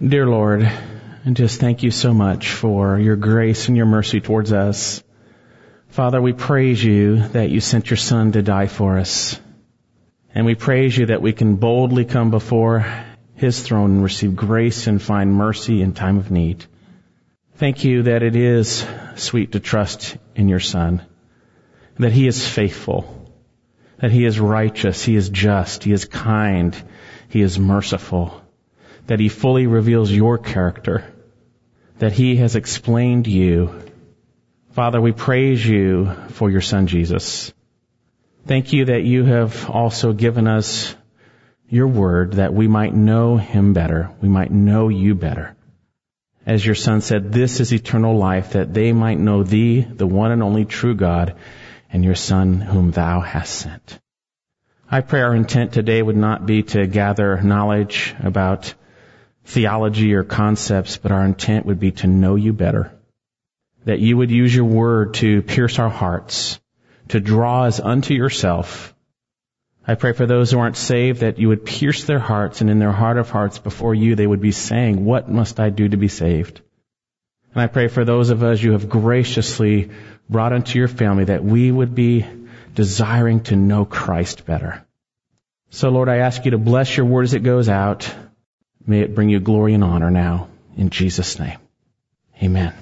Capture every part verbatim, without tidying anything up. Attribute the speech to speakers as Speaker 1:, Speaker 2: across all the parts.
Speaker 1: Dear Lord, and just thank you so much for your grace and your mercy towards us. Father, we praise you that you sent your Son to die for us. And we praise you that we can boldly come before his throne and receive grace and find mercy in time of need. Thank you that it is sweet to trust in your Son, that he is faithful, that he is righteous, he is just, he is kind, he is merciful, that he fully reveals your character, that he has explained you. Father, we praise you for your Son, Jesus. Thank you that you have also given us your word that we might know him better, we might know you better. As your Son said, this is eternal life, that they might know thee, the one and only true God, and your Son whom thou hast sent. I pray our intent today would not be to gather knowledge about theology or concepts, but our intent would be to know you better. That you would use your word to pierce our hearts, to draw us unto yourself. I pray for those who aren't saved that you would pierce their hearts, and in their heart of hearts before you they would be saying, what must I do to be saved? And I pray for those of us you have graciously brought into your family that we would be desiring to know Christ better. So Lord, I ask you to bless your word as it goes out. May it bring you glory and honor now, in Jesus' name. Amen.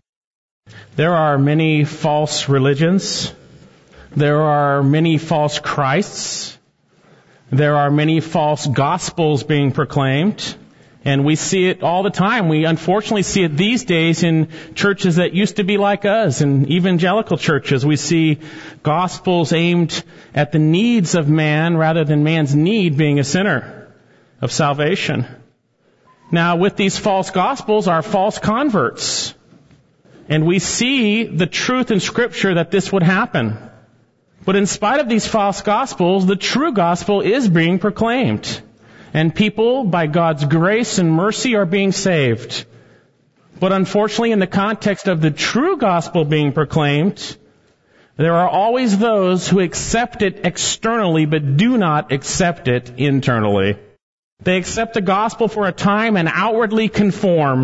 Speaker 1: There are many false religions. There are many false Christs. There are many false gospels being proclaimed. And we see it all the time. We unfortunately see it these days in churches that used to be like us, in evangelical churches. We see gospels aimed at the needs of man rather than man's need being a sinner of salvation. Now, with these false gospels are false converts. And we see the truth in Scripture that this would happen. But in spite of these false gospels, the true gospel is being proclaimed. And people, by God's grace and mercy, are being saved. But unfortunately, in the context of the true gospel being proclaimed, there are always those who accept it externally but do not accept it internally. They accept the gospel for a time and outwardly conform.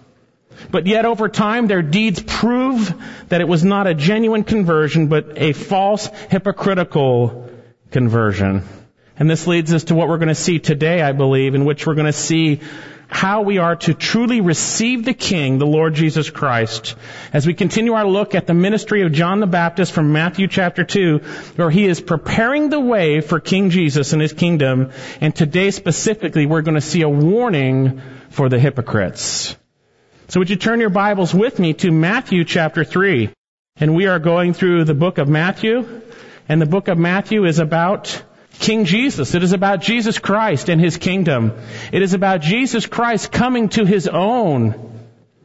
Speaker 1: But yet over time their deeds prove that it was not a genuine conversion but a false, hypocritical conversion. And this leads us to what we're going to see today, I believe, in which we're going to see how we are to truly receive the King, the Lord Jesus Christ, as we continue our look at the ministry of John the Baptist from Matthew chapter two, where he is preparing the way for King Jesus and his kingdom. And today specifically, we're going to see a warning for the hypocrites. So would you turn your Bibles with me to Matthew chapter three? And we are going through the book of Matthew, and the book of Matthew is about King Jesus. It is about Jesus Christ and his kingdom. It is about Jesus Christ coming to his own.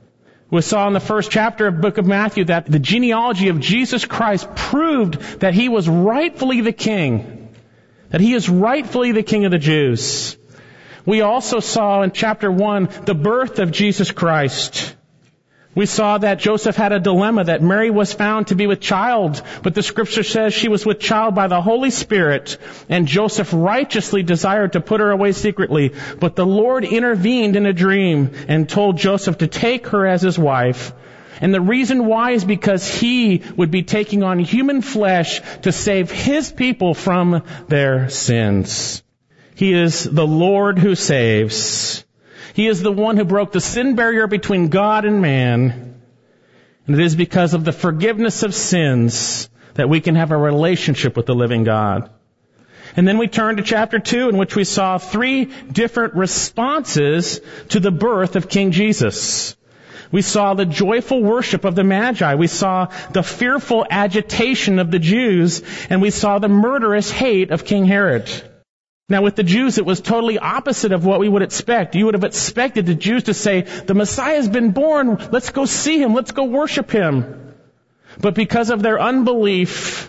Speaker 1: We saw in the first chapter of the book of Matthew that the genealogy of Jesus Christ proved that he was rightfully the king, that he is rightfully the King of the Jews. We also saw in chapter one the birth of Jesus Christ. We saw that Joseph had a dilemma, that Mary was found to be with child, but the scripture says she was with child by the Holy Spirit, and Joseph righteously desired to put her away secretly. But the Lord intervened in a dream and told Joseph to take her as his wife. And the reason why is because he would be taking on human flesh to save his people from their sins. He is the Lord who saves. He is the one who broke the sin barrier between God and man. And it is because of the forgiveness of sins that we can have a relationship with the living God. And then we turn to chapter two, in which we saw three different responses to the birth of King Jesus. We saw the joyful worship of the Magi. We saw the fearful agitation of the Jews. And we saw the murderous hate of King Herod. Now with the Jews, it was totally opposite of what we would expect. You would have expected the Jews to say, the Messiah has been born, let's go see him, let's go worship him. But because of their unbelief,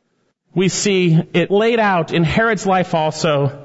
Speaker 1: we see it laid out in Herod's life also,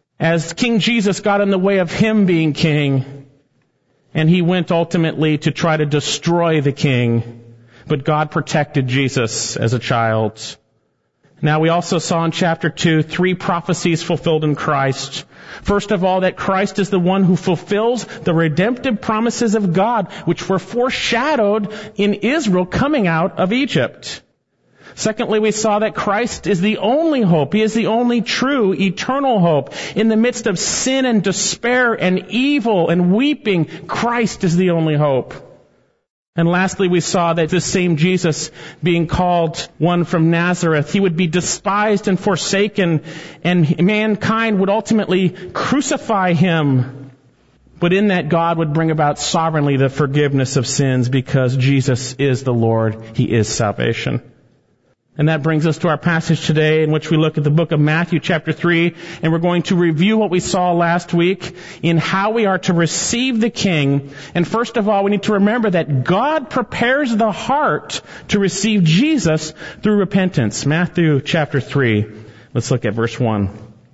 Speaker 1: as King Jesus got in the way of him being king. And he went ultimately to try to destroy the king. But God protected Jesus as a child. Now, we also saw in chapter two three prophecies fulfilled in Christ. First of all, that Christ is the one who fulfills the redemptive promises of God, which were foreshadowed in Israel coming out of Egypt. Secondly, we saw that Christ is the only hope. He is the only true, eternal hope. In the midst of sin and despair and evil and weeping, Christ is the only hope. And lastly, we saw that this same Jesus, being called one from Nazareth, he would be despised and forsaken, and mankind would ultimately crucify him. But in that, God would bring about sovereignly the forgiveness of sins, because Jesus is the Lord. He is salvation. And that brings us to our passage today, in which we look at the book of Matthew chapter three, and we're going to review what we saw last week in how we are to receive the King. And first of all, we need to remember that God prepares the heart to receive Jesus through repentance. Matthew chapter three. Let's look at verse one.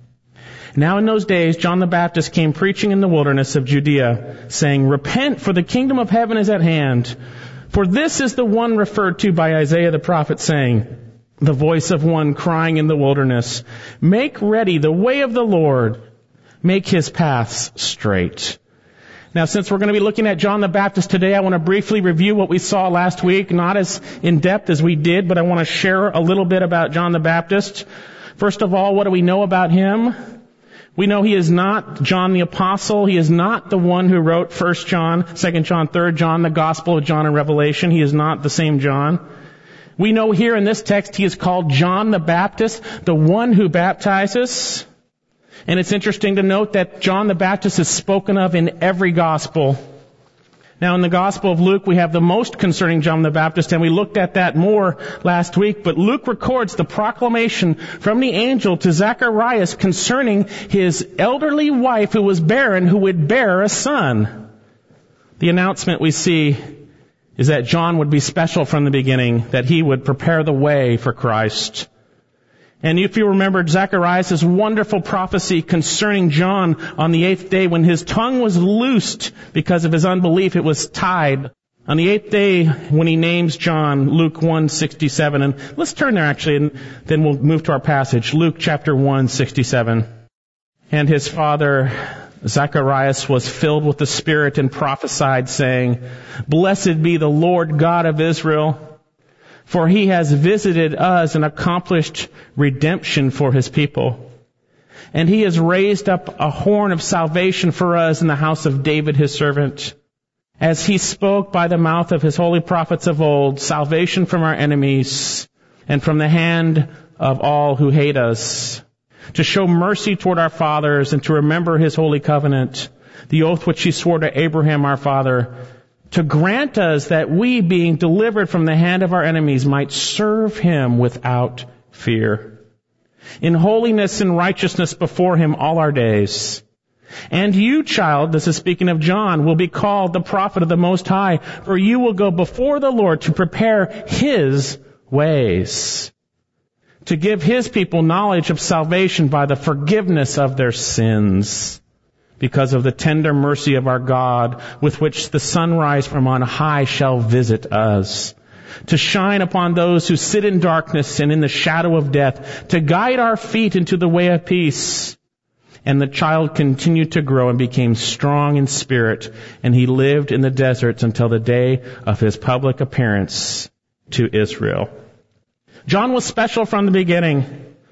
Speaker 1: Now in those days, John the Baptist came preaching in the wilderness of Judea, saying, "Repent, for the kingdom of heaven is at hand. For this is the one referred to by Isaiah the prophet, saying, the voice of one crying in the wilderness, make ready the way of the Lord, make his paths straight." Now, since we're going to be looking at John the Baptist today, I want to briefly review what we saw last week, not as in depth as we did, but I want to share a little bit about John the Baptist. First of all, what do we know about him? We know he is not John the Apostle. He is not the one who wrote First John, Second John, Third John, the Gospel of John and Revelation. He is not the same John. We know here in this text he is called John the Baptist, the one who baptizes. And it's interesting to note that John the Baptist is spoken of in every gospel. Now, in the Gospel of Luke, we have the most concerning John the Baptist, and we looked at that more last week. But Luke records the proclamation from the angel to Zacharias concerning his elderly wife who was barren, who would bear a son. The announcement we see is that John would be special from the beginning, that he would prepare the way for Christ. And if you remember Zacharias' wonderful prophecy concerning John on the eighth day, when his tongue was loosed because of his unbelief, it was tied. On the eighth day, when he names John, Luke one sixty-seven, and let's turn there actually, and then we'll move to our passage. Luke chapter one sixty-seven. And his father Zacharias was filled with the Spirit and prophesied, saying, "Blessed be the Lord God of Israel, for he has visited us and accomplished redemption for his people. And he has raised up a horn of salvation for us in the house of David his servant, as he spoke by the mouth of his holy prophets of old, salvation from our enemies and from the hand of all who hate us, to show mercy toward our fathers and to remember his holy covenant, the oath which he swore to Abraham our father, to grant us that we, being delivered from the hand of our enemies, might serve him without fear, in holiness and righteousness before him all our days. And you, child," this is speaking of John, "will be called the prophet of the Most High, for you will go before the Lord to prepare his ways, to give his people knowledge of salvation by the forgiveness of their sins, because of the tender mercy of our God, with which the sunrise from on high shall visit us, to shine upon those who sit in darkness and in the shadow of death, to guide our feet into the way of peace." And the child continued to grow and became strong in spirit, and he lived in the deserts until the day of his public appearance to Israel. John was special from the beginning.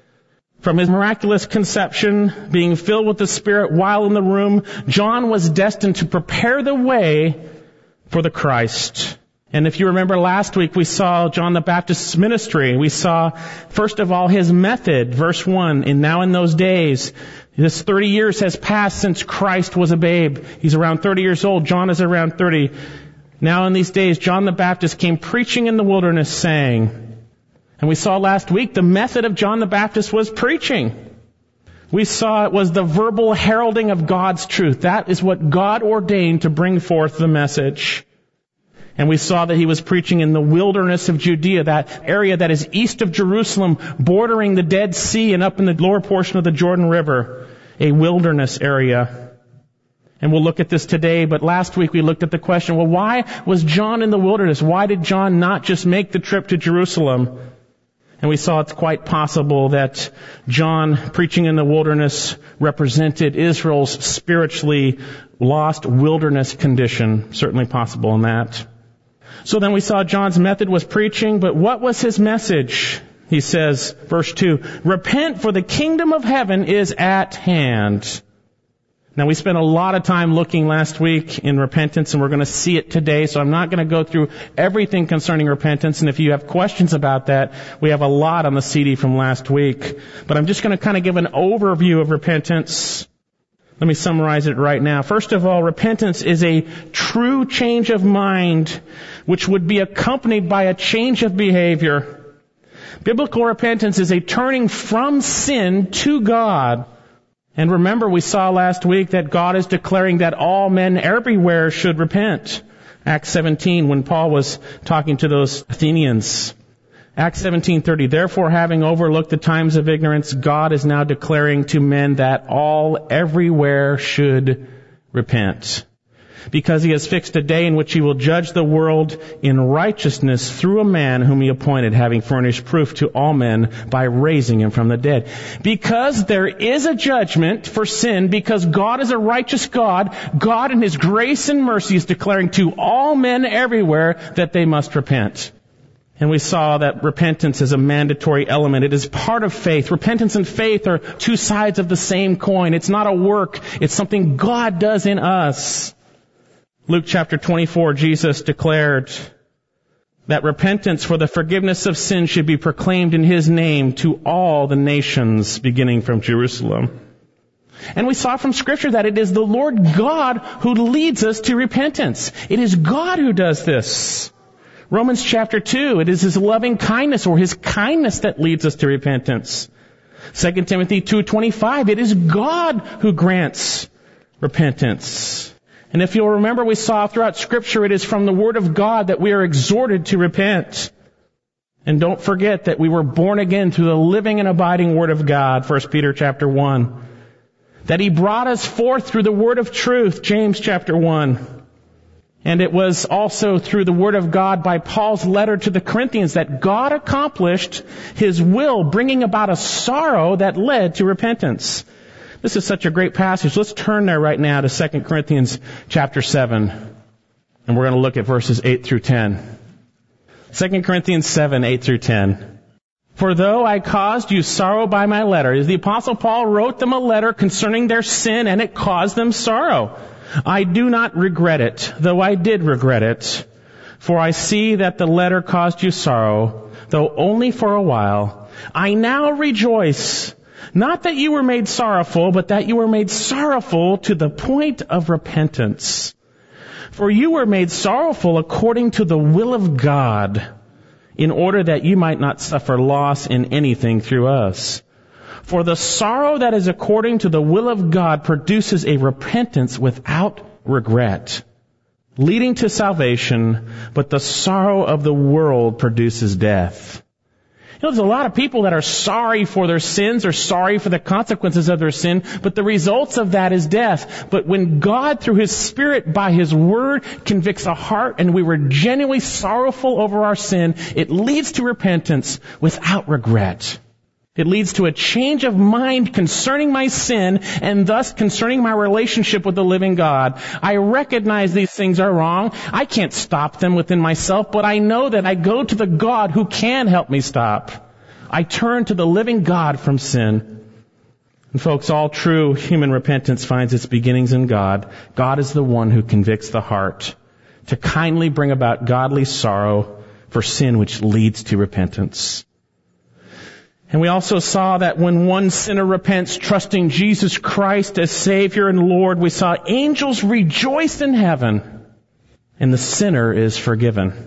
Speaker 1: From his miraculous conception, being filled with the Spirit while in the womb, John was destined to prepare the way for the Christ. And if you remember last week, we saw John the Baptist's ministry. We saw, first of all, his method. Verse one, and now in those days, this thirty years has passed since Christ was a babe. He's around thirty years old. John is around thirty. Now in these days, John the Baptist came preaching in the wilderness, saying, and we saw last week the method of John the Baptist was preaching. We saw it was the verbal heralding of God's truth. That is what God ordained to bring forth the message. And we saw that he was preaching in the wilderness of Judea, that area that is east of Jerusalem, bordering the Dead Sea and up in the lower portion of the Jordan River, a wilderness area. And we'll look at this today, but last week we looked at the question, well, why was John in the wilderness? Why did John not just make the trip to Jerusalem? And we saw it's quite possible that John preaching in the wilderness represented Israel's spiritually lost wilderness condition. Certainly possible in that. So then we saw John's method was preaching, but what was his message? He says, verse two, repent, for the kingdom of heaven is at hand. Now, we spent a lot of time looking last week in repentance, and we're going to see it today, so I'm not going to go through everything concerning repentance, and if you have questions about that, we have a lot on the C D from last week. But I'm just going to kind of give an overview of repentance. Let me summarize it right now. First of all, repentance is a true change of mind, which would be accompanied by a change of behavior. Biblical repentance is a turning from sin to God. And remember, we saw last week that God is declaring that all men everywhere should repent. Acts seventeen, when Paul was talking to those Athenians. Acts seventeen thirty, therefore having overlooked the times of ignorance, God is now declaring to men that all everywhere should repent. Because he has fixed a day in which he will judge the world in righteousness through a man whom he appointed, having furnished proof to all men by raising him from the dead. Because there is a judgment for sin, because God is a righteous God, God in his grace and mercy is declaring to all men everywhere that they must repent. And we saw that repentance is a mandatory element. It is part of faith. Repentance and faith are two sides of the same coin. It's not a work. It's something God does in us. Luke chapter twenty-four, Jesus declared that repentance for the forgiveness of sin should be proclaimed in his name to all the nations, beginning from Jerusalem. And we saw from Scripture that it is the Lord God who leads us to repentance. It is God who does this. Romans chapter two, it is his loving kindness or his kindness that leads us to repentance. Second Timothy two twenty-five, it is God who grants repentance. And if you'll remember, we saw throughout Scripture, it is from the Word of God that we are exhorted to repent. And don't forget that we were born again through the living and abiding Word of God, First Peter chapter one. That he brought us forth through the Word of truth, James chapter one. And it was also through the Word of God by Paul's letter to the Corinthians that God accomplished his will, bringing about a sorrow that led to repentance. This is such a great passage. Let's turn there right now to Second Corinthians chapter seven. And we're going to look at verses eight through ten. Second Corinthians seven, eight through ten. For though I caused you sorrow by my letter, the Apostle Paul wrote them a letter concerning their sin, and it caused them sorrow. I do not regret it, though I did regret it. For I see that the letter caused you sorrow, though only for a while. I now rejoice, not that you were made sorrowful, but that you were made sorrowful to the point of repentance. For you were made sorrowful according to the will of God, in order that you might not suffer loss in anything through us. For the sorrow that is according to the will of God produces a repentance without regret, leading to salvation, but the sorrow of the world produces death. You know, there's a lot of people that are sorry for their sins or sorry for the consequences of their sin, but the results of that is death. But when God, through His Spirit, by His Word, convicts a heart and we were genuinely sorrowful over our sin, it leads to repentance without regret. It leads to a change of mind concerning my sin and thus concerning my relationship with the living God. I recognize these things are wrong. I can't stop them within myself, but I know that I go to the God who can help me stop. I turn to the living God from sin. And folks, all true human repentance finds its beginnings in God. God is the one who convicts the heart to kindly bring about godly sorrow for sin which leads to repentance. And we also saw that when one sinner repents, trusting Jesus Christ as Savior and Lord, we saw angels rejoice in heaven, and the sinner is forgiven.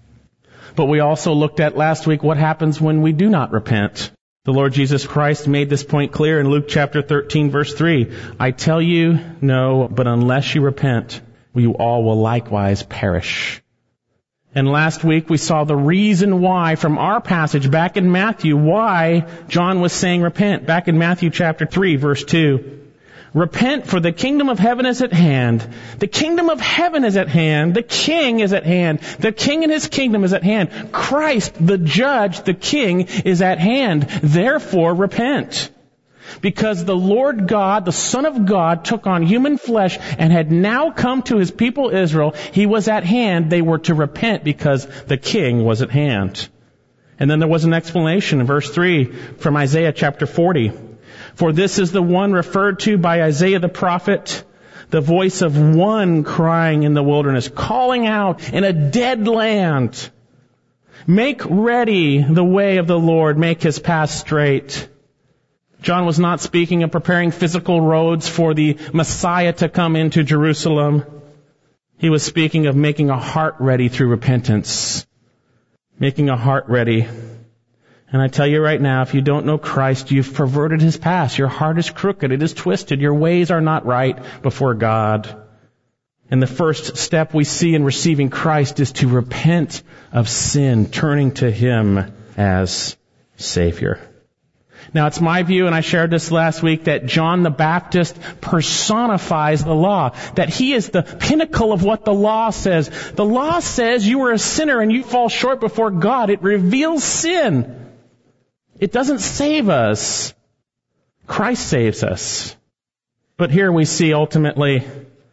Speaker 1: But we also looked at last week what happens when we do not repent. The Lord Jesus Christ made this point clear in Luke chapter thirteen, verse three. I tell you, no, but unless you repent, you all will likewise perish. And last week we saw the reason why from our passage back in Matthew, why John was saying repent. Back in Matthew chapter three, verse two. Repent, for the kingdom of heaven is at hand. The kingdom of heaven is at hand. The king is at hand. The king and his kingdom is at hand. Christ, the judge, the king, is at hand. Therefore, repent. Because the Lord God, the Son of God, took on human flesh and had now come to his people Israel. He was at hand. They were to repent because the king was at hand. And then there was an explanation in verse three from Isaiah chapter forty. For this is the one referred to by Isaiah the prophet, the voice of one crying in the wilderness, calling out in a dead land, make ready the way of the Lord, make his path straight. John was not speaking of preparing physical roads for the Messiah to come into Jerusalem. He was speaking of making a heart ready through repentance. Making a heart ready. And I tell you right now, if you don't know Christ, you've perverted his path. Your heart is crooked. It is twisted. Your ways are not right before God. And the first step we see in receiving Christ is to repent of sin, turning to him as Savior. Now, it's my view, and I shared this last week, that John the Baptist personifies the law. That he is the pinnacle of what the law says. The law says you are a sinner and you fall short before God. It reveals sin. It doesn't save us. Christ saves us. But here we see ultimately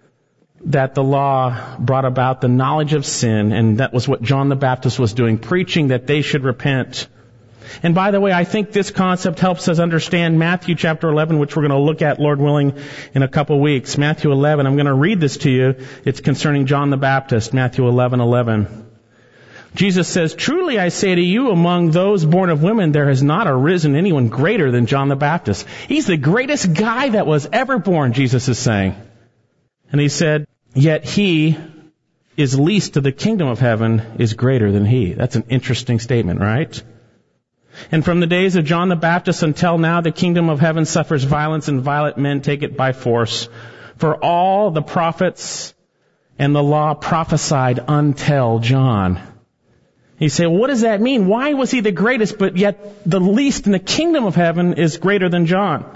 Speaker 1: that the law brought about the knowledge of sin, and that was what John the Baptist was doing, preaching that they should repent. And by the way, I think this concept helps us understand Matthew chapter eleven, which we're going to look at, Lord willing, in a couple weeks. Matthew eleven, I'm going to read this to you. It's concerning John the Baptist, Matthew eleven eleven. Jesus says, truly I say to you, among those born of women, there has not arisen anyone greater than John the Baptist. He's the greatest guy that was ever born, Jesus is saying. And he said, yet he is least to the kingdom of heaven is greater than he. That's an interesting statement, right? And from the days of John the Baptist until now, the kingdom of heaven suffers violence, and violent men take it by force. For all the prophets and the law prophesied until John. You say, well, what does that mean? Why was he the greatest, but yet the least in the kingdom of heaven is greater than John?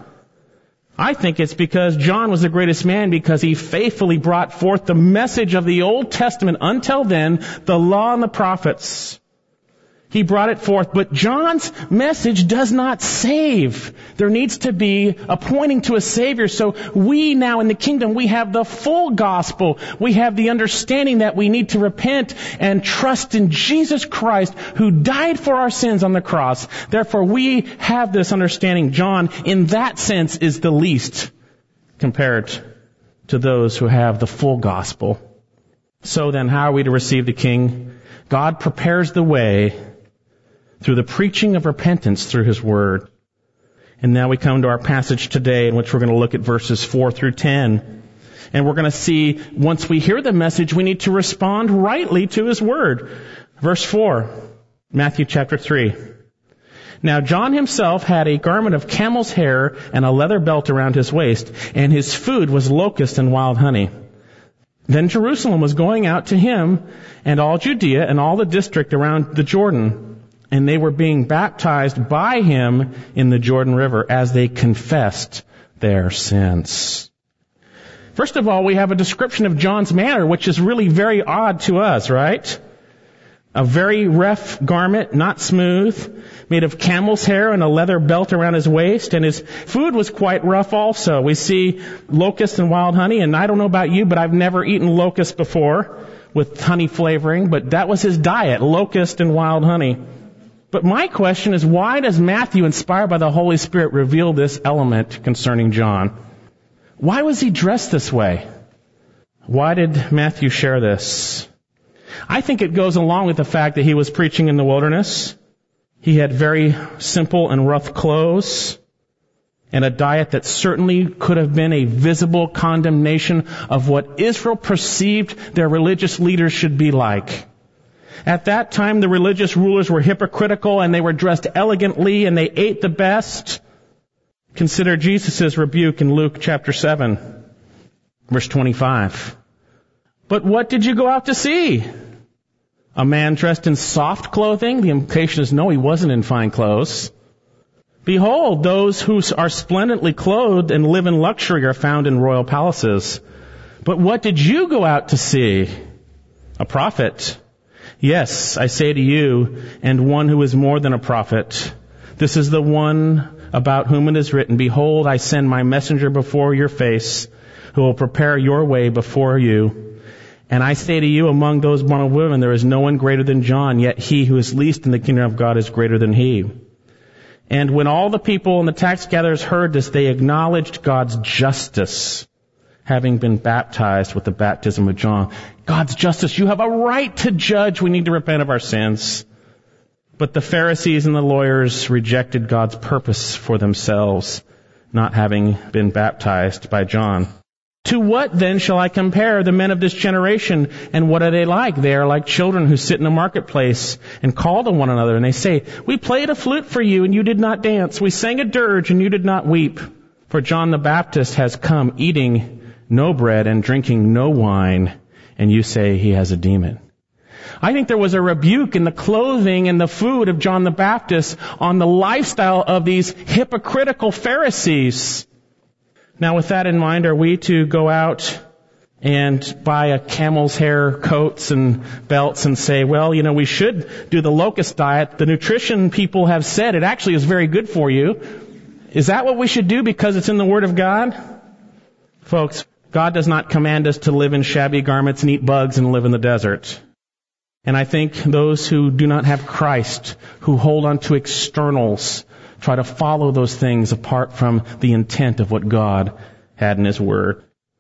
Speaker 1: I think it's because John was the greatest man because he faithfully brought forth the message of the Old Testament until then, the law and the prophets. He brought it forth, but John's message does not save. There needs to be a pointing to a Savior. So we now in the kingdom, we have the full gospel. We have the understanding that we need to repent and trust in Jesus Christ who died for our sins on the cross. Therefore, we have this understanding. John, in that sense, is the least compared to those who have the full gospel. So then, how are we to receive the King? God prepares the way through the preaching of repentance through his word. And now we come to our passage today, in which we're going to look at verses four through ten. And we're going to see, once we hear the message, we need to respond rightly to his word. Verse four, Matthew chapter three. Now John himself had a garment of camel's hair and a leather belt around his waist, and his food was locust and wild honey. Then Jerusalem was going out to him, and all Judea and all the district around the Jordan, and they were being baptized by him in the Jordan River as they confessed their sins. First of all, we have a description of John's manner, which is really very odd to us, right? A very rough garment, not smooth, made of camel's hair and a leather belt around his waist, and his food was quite rough also. We see locust and wild honey, and I don't know about you, but I've never eaten locust before with honey flavoring, but that was his diet, locust and wild honey. But my question is, why does Matthew, inspired by the Holy Spirit, reveal this element concerning John? Why was he dressed this way? Why did Matthew share this? I think it goes along with the fact that he was preaching in the wilderness. He had very simple and rough clothes and a diet that certainly could have been a visible condemnation of what Israel perceived their religious leaders should be like. At that time, the religious rulers were hypocritical, and they were dressed elegantly, and they ate the best. Consider Jesus' rebuke in Luke chapter seven, verse twenty-five. But what did you go out to see? A man dressed in soft clothing? The implication is no, he wasn't in fine clothes. Behold, those who are splendidly clothed and live in luxury are found in royal palaces. But what did you go out to see? A prophet. Yes, I say to you, and one who is more than a prophet. This is the one about whom it is written, Behold, I send my messenger before your face, who will prepare your way before you. And I say to you, among those born of women, there is no one greater than John, yet he who is least in the kingdom of God is greater than he. And when all the people and the tax gatherers heard this, they acknowledged God's justice, having been baptized with the baptism of John. God's justice. You have a right to judge. We need to repent of our sins. But the Pharisees and the lawyers rejected God's purpose for themselves, not having been baptized by John. To what then shall I compare the men of this generation, and what are they like? They are like children who sit in a marketplace and call to one another, and they say, We played a flute for you, and you did not dance. We sang a dirge, and you did not weep. For John the Baptist has come eating no bread and drinking no wine, and you say he has a demon. I think there was a rebuke in the clothing and the food of John the Baptist on the lifestyle of these hypocritical Pharisees. Now, with that in mind, are we to go out and buy a camel's hair coats and belts and say, well, you know, we should do the locust diet. The nutrition people have said it actually is very good for you. Is that what we should do because it's in the Word of God? Folks, God does not command us to live in shabby garments and eat bugs and live in the desert. And I think those who do not have Christ, who hold on to externals, try to follow those things apart from the intent of what God had in His Word.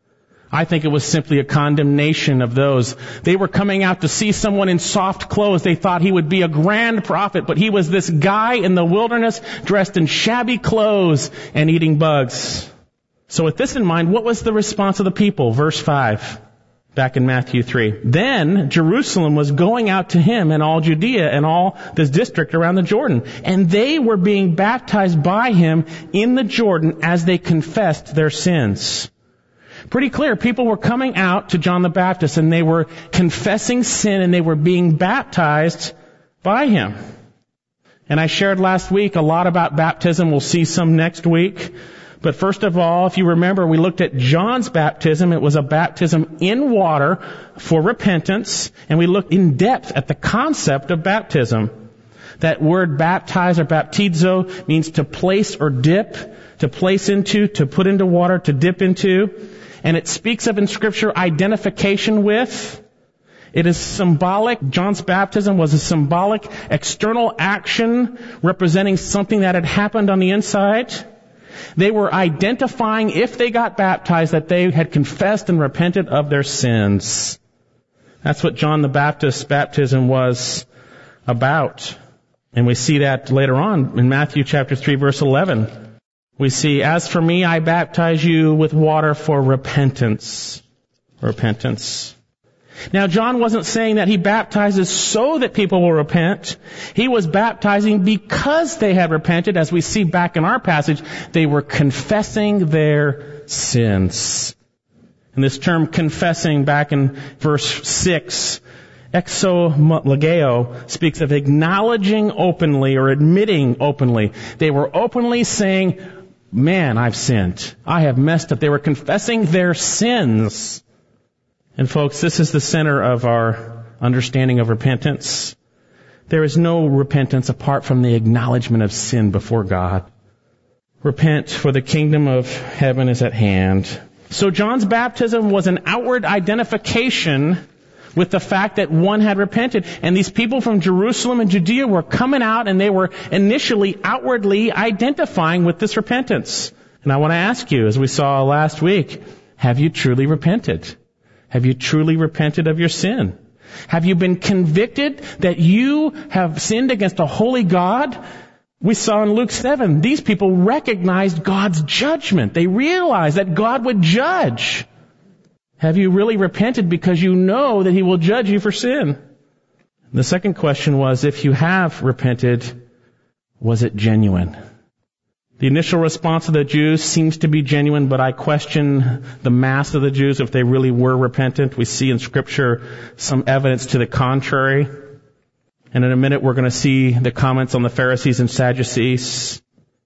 Speaker 1: I think it was simply a condemnation of those. They were coming out to see someone in soft clothes. They thought he would be a grand prophet, but he was this guy in the wilderness dressed in shabby clothes and eating bugs. So with this in mind, what was the response of the people? Verse five, back in Matthew three. Then Jerusalem was going out to him and all Judea and all this district around the Jordan. And they were being baptized by him in the Jordan as they confessed their sins. Pretty clear. People were coming out to John the Baptist and they were confessing sin and they were being baptized by him. And I shared last week a lot about baptism. We'll see some next week. But first of all, if you remember, we looked at John's baptism. It was a baptism in water for repentance. And we looked in depth at the concept of baptism. That word baptize or baptizo means to place or dip, to place into, to put into water, to dip into. And it speaks of in Scripture identification with. It is symbolic. John's baptism was a symbolic external action representing something that had happened on the inside. They were identifying, if they got baptized, that they had confessed and repented of their sins. That's what John the Baptist's baptism was about. And we see that later on in Matthew chapter three, verse eleven. We see, as for me, I baptize you with water for repentance. Repentance. Now, John wasn't saying that he baptizes so that people will repent. He was baptizing because they had repented. As we see back in our passage, they were confessing their sins. And this term confessing back in verse six, exomologeo, speaks of acknowledging openly or admitting openly. They were openly saying, man, I've sinned. I have messed up. They were confessing their sins. And folks, this is the center of our understanding of repentance. There is no repentance apart from the acknowledgement of sin before God. Repent, for the kingdom of heaven is at hand. So John's baptism was an outward identification with the fact that one had repented. And these people from Jerusalem and Judea were coming out and they were initially outwardly identifying with this repentance. And I want to ask you, as we saw last week, have you truly repented? Have you truly repented of your sin? Have you been convicted that you have sinned against a holy God? We saw in Luke seven, these people recognized God's judgment. They realized that God would judge. Have you really repented because you know that He will judge you for sin? The second question was, if you have repented, was it genuine? The initial response of the Jews seems to be genuine, but I question the mass of the Jews if they really were repentant. We see in Scripture some evidence to the contrary. And in a minute we're going to see the comments on the Pharisees and Sadducees.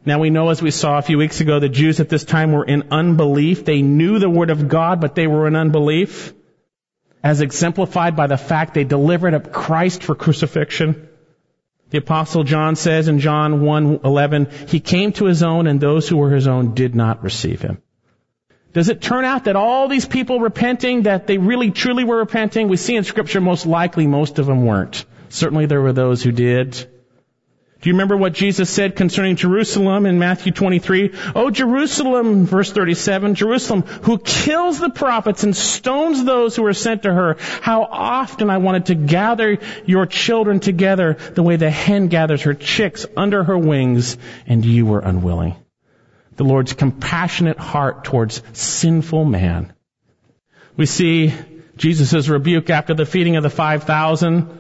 Speaker 1: Now we know, as we saw a few weeks ago, the Jews at this time were in unbelief. They knew the Word of God, but they were in unbelief, as exemplified by the fact they delivered up Christ for crucifixion. The Apostle John says in John one eleven, he came to his own, and those who were his own did not receive him. Does it turn out that all these people repenting, that they really truly were repenting? We see in Scripture most likely most of them weren't. Certainly there were those who did. Do you remember what Jesus said concerning Jerusalem in Matthew twenty-three? Oh, Jerusalem, verse thirty-seven, Jerusalem, who kills the prophets and stones those who are sent to her. How often I wanted to gather your children together the way the hen gathers her chicks under her wings, and you were unwilling. The Lord's compassionate heart towards sinful man. We see Jesus' rebuke after the feeding of the five thousand.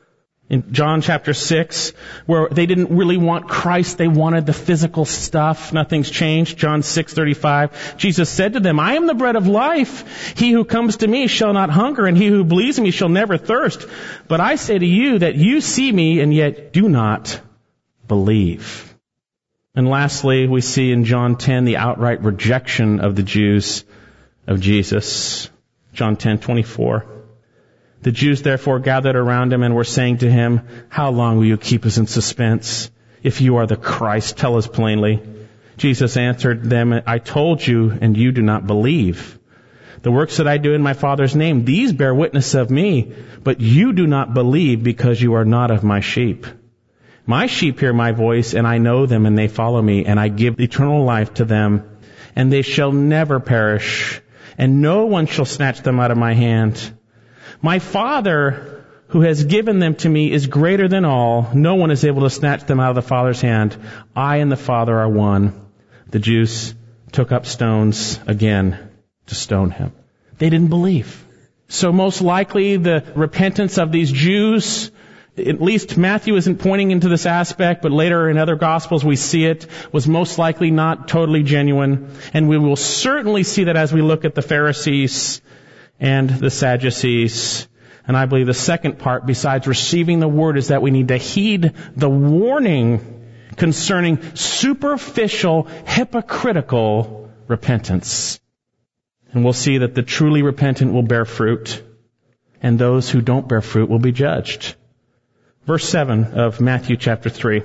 Speaker 1: In John chapter six, where they didn't really want Christ, they wanted the physical stuff. Nothing's changed. John six thirty-five, Jesus said to them, I am the bread of life. He who comes to me shall not hunger, and he who believes in me shall never thirst. But I say to you that you see me, and yet do not believe. And lastly, we see in John ten the outright rejection of the Jews of Jesus. John ten twenty-four. The Jews therefore gathered around him and were saying to him, how long will you keep us in suspense? If you are the Christ, tell us plainly. Jesus answered them, I told you, and you do not believe. The works that I do in my Father's name, these bear witness of me, but you do not believe because you are not of my sheep. My sheep hear my voice, and I know them, and they follow me, and I give eternal life to them, and they shall never perish, and no one shall snatch them out of my hand. My Father, who has given them to me, is greater than all. No one is able to snatch them out of the Father's hand. I and the Father are one. The Jews took up stones again to stone him. They didn't believe. So most likely the repentance of these Jews, at least Matthew isn't pointing into this aspect, but later in other Gospels we see it, was most likely not totally genuine. And we will certainly see that as we look at the Pharisees and the Sadducees. And I believe the second part, besides receiving the word, is that we need to heed the warning concerning superficial, hypocritical repentance. And we'll see that the truly repentant will bear fruit, and those who don't bear fruit will be judged. Verse seven of Matthew chapter three.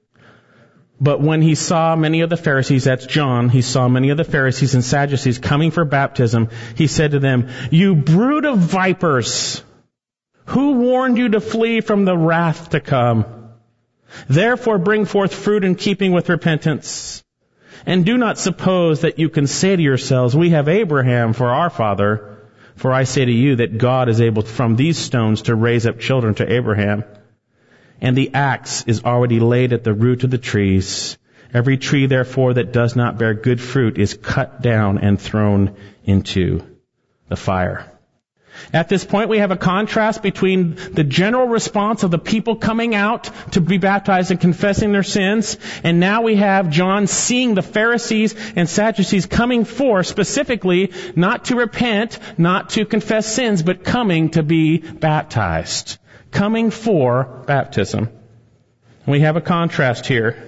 Speaker 1: But when he saw many of the Pharisees, that's John, he saw many of the Pharisees and Sadducees coming for baptism, he said to them, you brood of vipers, who warned you to flee from the wrath to come? Therefore bring forth fruit in keeping with repentance. And do not suppose that you can say to yourselves, we have Abraham for our father. For I say to you that God is able from these stones to raise up children to Abraham. And the axe is already laid at the root of the trees. Every tree, therefore, that does not bear good fruit is cut down and thrown into the fire. At this point, we have a contrast between the general response of the people coming out to be baptized and confessing their sins, and now we have John seeing the Pharisees and Sadducees coming for, specifically, not to repent, not to confess sins, but coming to be baptized. Coming for baptism. We have a contrast here.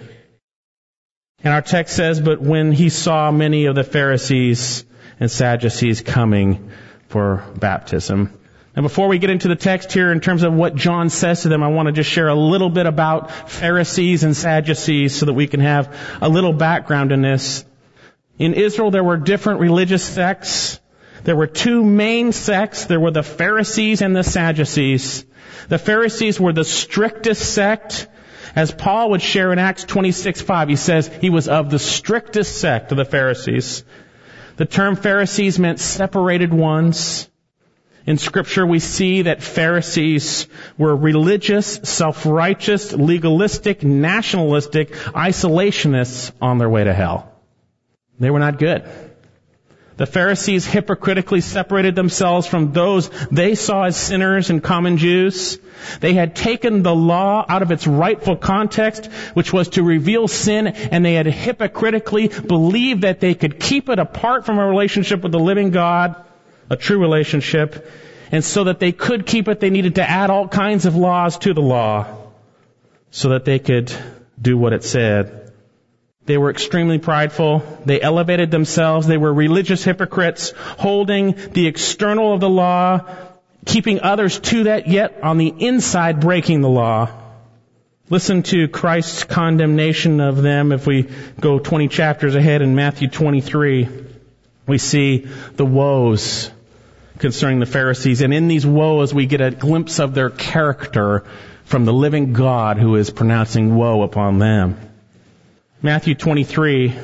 Speaker 1: And our text says, but when he saw many of the Pharisees and Sadducees coming for baptism. Now before we get into the text here in terms of what John says to them, I want to just share a little bit about Pharisees and Sadducees so that we can have a little background in this. In Israel there were different religious sects. There were two main sects. There were the Pharisees and the Sadducees. The Pharisees were the strictest sect. As Paul would share in Acts twenty-six five, he says he was of the strictest sect of the Pharisees. The term Pharisees meant separated ones. In Scripture we see that Pharisees were religious, self-righteous, legalistic, nationalistic, isolationists on their way to hell. They were not good. The Pharisees hypocritically separated themselves from those they saw as sinners and common Jews. They had taken the law out of its rightful context, which was to reveal sin, and they had hypocritically believed that they could keep it apart from a relationship with the living God, a true relationship. And so that they could keep it, they needed to add all kinds of laws to the law so that they could do what it said. They were extremely prideful. They elevated themselves. They were religious hypocrites, holding the external of the law, keeping others to that, yet on the inside breaking the law. Listen to Christ's condemnation of them. If we go twenty chapters ahead in Matthew twenty-three, we see the woes concerning the Pharisees. And in these woes, we get a glimpse of their character from the living God who is pronouncing woe upon them. Matthew twenty-three,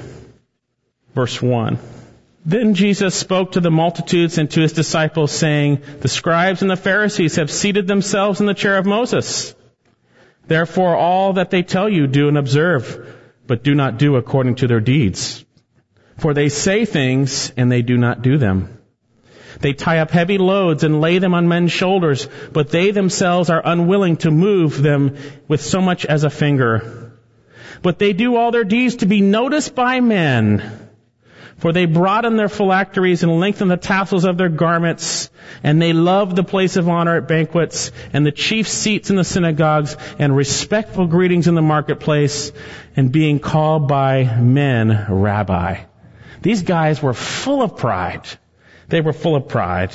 Speaker 1: verse one. Then Jesus spoke to the multitudes and to his disciples, saying, the scribes and the Pharisees have seated themselves in the chair of Moses. Therefore, all that they tell you, do and observe, but do not do according to their deeds. For they say things, and they do not do them. They tie up heavy loads and lay them on men's shoulders, but they themselves are unwilling to move them with so much as a finger. But they do all their deeds to be noticed by men. For they broaden their phylacteries and lengthen the tassels of their garments, and they love the place of honor at banquets, and the chief seats in the synagogues, and respectful greetings in the marketplace, and being called by men rabbi. These guys were full of pride. They were full of pride.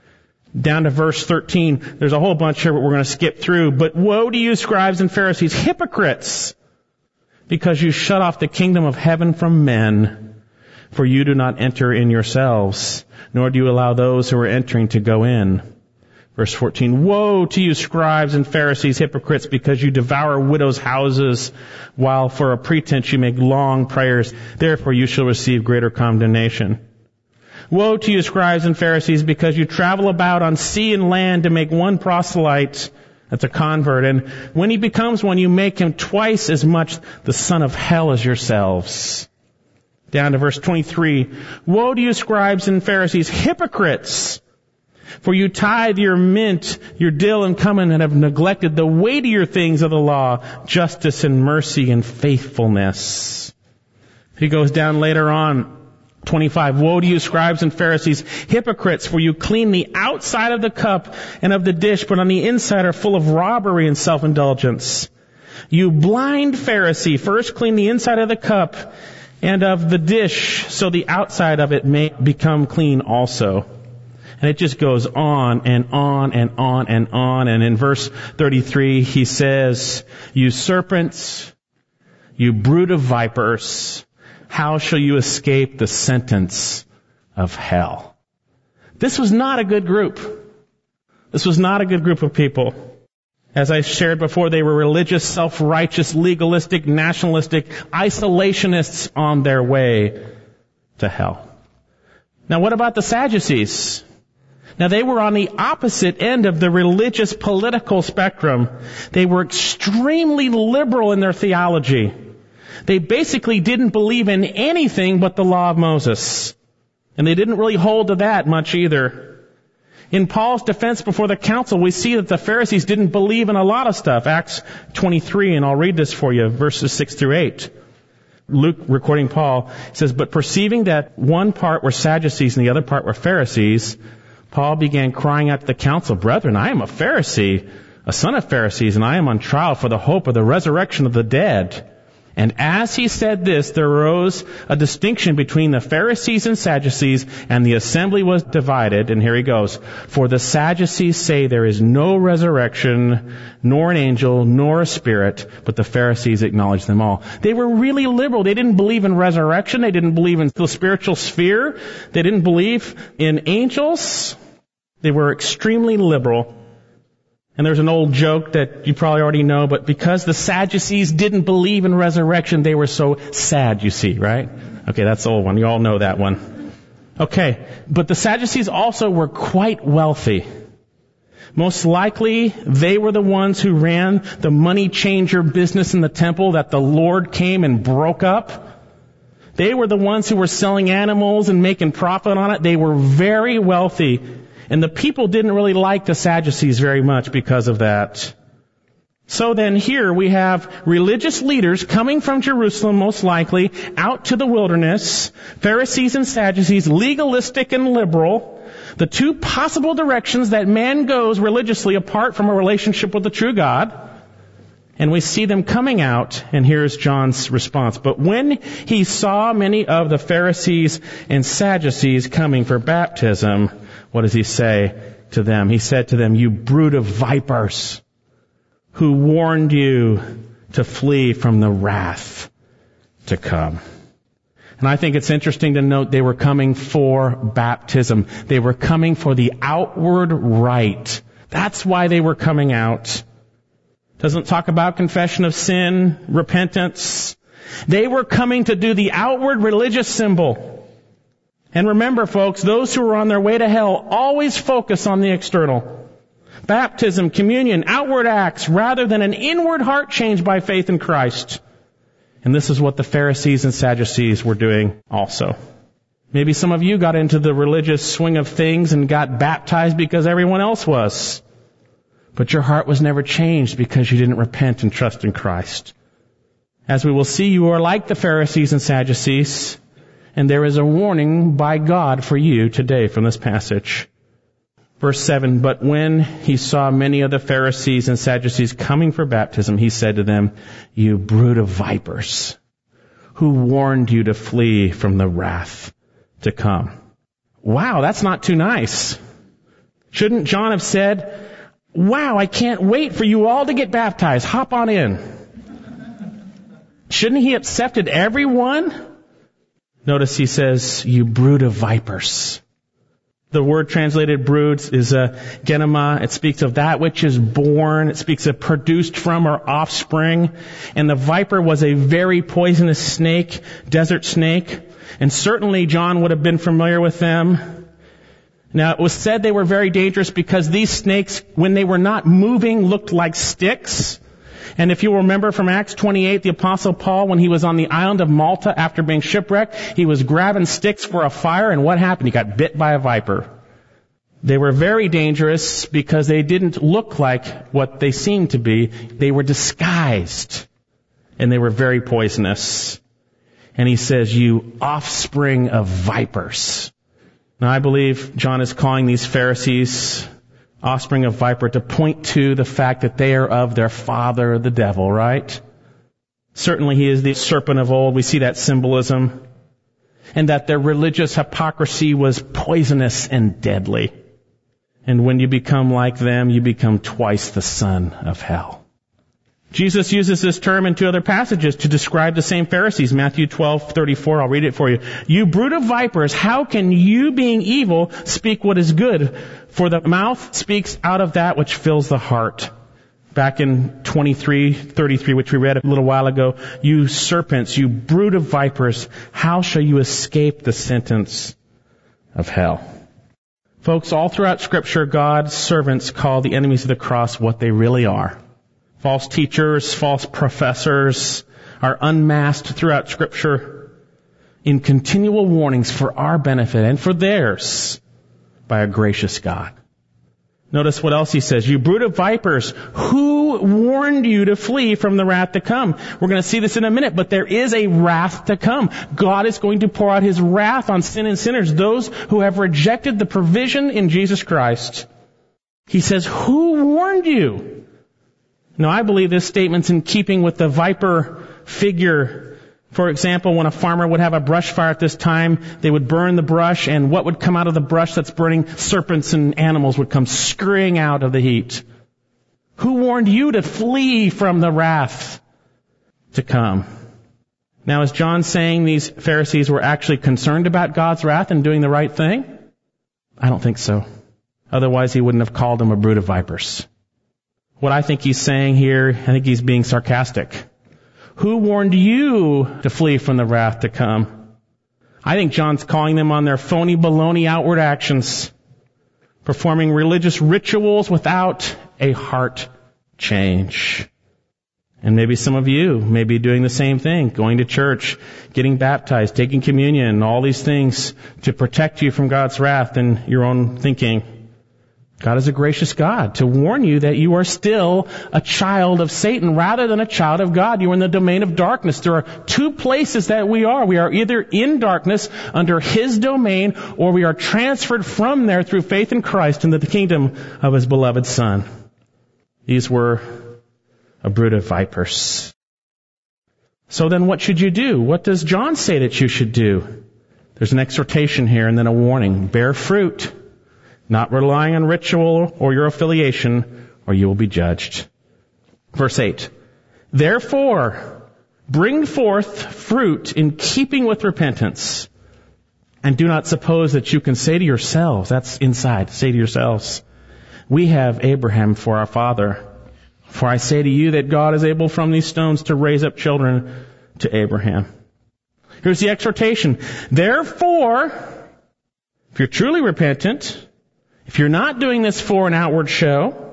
Speaker 1: Down to verse thirteen, there's a whole bunch here, but we're going to skip through. But woe to you, scribes and Pharisees, hypocrites, because you shut off the kingdom of heaven from men. For you do not enter in yourselves, nor do you allow those who are entering to go in. Verse fourteen, woe to you, scribes and Pharisees, hypocrites, because you devour widows' houses, while for a pretense you make long prayers. Therefore you shall receive greater condemnation. Woe to you, scribes and Pharisees, because you travel about on sea and land to make one proselyte, that's a convert, and when he becomes one, you make him twice as much the son of hell as yourselves. Down to verse twenty-three. Woe to you, scribes and Pharisees, hypocrites! For you tithe your mint, your dill and cumin, and have neglected the weightier things of the law, justice and mercy and faithfulness. He goes down later on, twenty-five. Woe to you, scribes and Pharisees, hypocrites! For you clean the outside of the cup and of the dish, but on the inside are full of robbery and self-indulgence. You blind Pharisee, first clean the inside of the cup and of the dish, so the outside of it may become clean also. And it just goes on and on and on and on. And in verse thirty-three, he says, you serpents, you brood of vipers, how shall you escape the sentence of hell? This was not a good group. This was not a good group of people. As I shared before, they were religious, self-righteous, legalistic, nationalistic, isolationists on their way to hell. Now what about the Sadducees? Now they were on the opposite end of the religious political spectrum. They were extremely liberal in their theology. They basically didn't believe in anything but the law of Moses. And they didn't really hold to that much either. In Paul's defense before the council, we see that the Pharisees didn't believe in a lot of stuff. Acts twenty-three, and I'll read this for you, verses six through eight. Luke, recording Paul, says, but perceiving that one part were Sadducees and the other part were Pharisees, Paul began crying out to the council, brethren, I am a Pharisee, a son of Pharisees, and I am on trial for the hope of the resurrection of the dead. And as he said this, there arose a distinction between the Pharisees and Sadducees, and the assembly was divided. And here he goes. For the Sadducees say there is no resurrection, nor an angel, nor a spirit, but the Pharisees acknowledge them all. They were really liberal. They didn't believe in resurrection. They didn't believe in the spiritual sphere. They didn't believe in angels. They were extremely liberal. And there's an old joke that you probably already know, but because the Sadducees didn't believe in resurrection, they were so sad, you see, right? Okay, that's the old one. You all know that one. Okay, but the Sadducees also were quite wealthy. Most likely, they were the ones who ran the money changer business in the temple that the Lord came and broke up. They were the ones who were selling animals and making profit on it. They were very wealthy. And the people didn't really like the Sadducees very much because of that. So then here we have religious leaders coming from Jerusalem, most likely, out to the wilderness. Pharisees and Sadducees, legalistic and liberal. The two possible directions that man goes religiously apart from a relationship with the true God. And we see them coming out, and here's John's response. But when he saw many of the Pharisees and Sadducees coming for baptism, what does he say to them? He said to them, "You brood of vipers, who warned you to flee from the wrath to come." And I think it's interesting to note they were coming for baptism. They were coming for the outward rite. That's why they were coming out. Doesn't talk about confession of sin, repentance. They were coming to do the outward religious symbol. And remember, folks, those who are on their way to hell always focus on the external. Baptism, communion, outward acts, rather than an inward heart change by faith in Christ. And this is what the Pharisees and Sadducees were doing also. Maybe some of you got into the religious swing of things and got baptized because everyone else was. But your heart was never changed because you didn't repent and trust in Christ. As we will see, you are like the Pharisees and Sadducees, and there is a warning by God for you today from this passage. Verse seven, but when he saw many of the Pharisees and Sadducees coming for baptism, he said to them, "You brood of vipers, who warned you to flee from the wrath to come." Wow, that's not too nice. Shouldn't John have said, "Wow, I can't wait for you all to get baptized. Hop on in." Shouldn't he have accepted everyone? Notice he says, "You brood of vipers." The word translated broods is a genema. It speaks of that which is born. It speaks of produced from or offspring. And the viper was a very poisonous snake, desert snake. And certainly John would have been familiar with them. Now, it was said they were very dangerous because these snakes, when they were not moving, looked like sticks. And if you remember from Acts twenty-eight, the Apostle Paul, when he was on the island of Malta after being shipwrecked, he was grabbing sticks for a fire, and what happened? He got bit by a viper. They were very dangerous because they didn't look like what they seemed to be. They were disguised, and they were very poisonous. And he says, "You offspring of vipers." Now, I believe John is calling these Pharisees offspring of viper to point to the fact that they are of their father, the devil, right? Certainly he is the serpent of old. We see that symbolism. And that their religious hypocrisy was poisonous and deadly. And when you become like them, you become twice the son of hell. Jesus uses this term in two other passages to describe the same Pharisees. Matthew twelve thirty-four, I'll read it for you. "You brood of vipers, how can you, being evil, speak what is good? For the mouth speaks out of that which fills the heart." Back in twenty-three thirty-three, which we read a little while ago, "You serpents, you brood of vipers, how shall you escape the sentence of hell?" Folks, all throughout Scripture, God's servants call the enemies of the cross what they really are. False teachers, false professors are unmasked throughout Scripture in continual warnings for our benefit and for theirs by a gracious God. Notice what else he says. "You brood of vipers, who warned you to flee from the wrath to come?" We're going to see this in a minute, but there is a wrath to come. God is going to pour out his wrath on sin and sinners, those who have rejected the provision in Jesus Christ. He says, "Who warned you?" Now, I believe this statement's in keeping with the viper figure. For example, when a farmer would have a brush fire at this time, they would burn the brush, and what would come out of the brush that's burning? Serpents and animals would come scurrying out of the heat. Who warned you to flee from the wrath to come? Now, is John saying these Pharisees were actually concerned about God's wrath and doing the right thing? I don't think so. Otherwise, he wouldn't have called them a brood of vipers. What I think he's saying here, I think he's being sarcastic. Who warned you to flee from the wrath to come? I think John's calling them on their phony baloney outward actions, performing religious rituals without a heart change. And maybe some of you may be doing the same thing, going to church, getting baptized, taking communion, all these things to protect you from God's wrath and your own thinking. God is a gracious God to warn you that you are still a child of Satan rather than a child of God. You are in the domain of darkness. There are two places that we are. We are either in darkness under his domain, or we are transferred from there through faith in Christ into the kingdom of his beloved Son. These were a brood of vipers. So then what should you do? What does John say that you should do? There's an exhortation here and then a warning. Bear fruit, not relying on ritual or your affiliation, or you will be judged. Verse eight. Therefore, bring forth fruit in keeping with repentance. And do not suppose that you can say to yourselves, that's inside, say to yourselves, we have Abraham for our father. For I say to you that God is able from these stones to raise up children to Abraham. Here's the exhortation. Therefore, if you're truly repentant, if you're not doing this for an outward show,